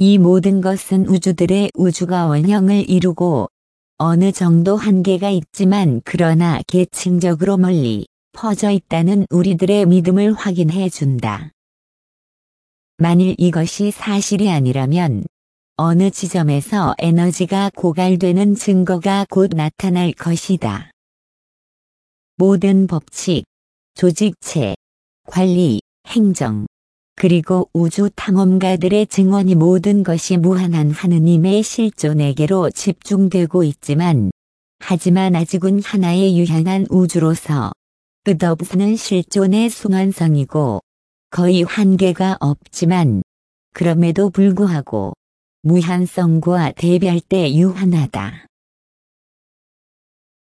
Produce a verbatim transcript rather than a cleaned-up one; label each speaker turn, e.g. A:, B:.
A: 이 모든 것은 우주들의 우주가 원형을 이루고 어느 정도 한계가 있지만 그러나 계층적으로 멀리 퍼져 있다는 우리들의 믿음을 확인해 준다. 만일 이것이 사실이 아니라면 어느 지점에서 에너지가 고갈되는 증거가 곧 나타날 것이다. 모든 법칙, 조직체, 관리, 행정, 그리고 우주 탐험가들의 증언이 모든 것이 무한한 하느님의 실존에게로 집중되고 있지만, 하지만 아직은 하나의 유한한 우주로서 끝없는 실존의 순환성이고 거의 한계가 없지만 그럼에도 불구하고 무한성과 대별 때 유한하다.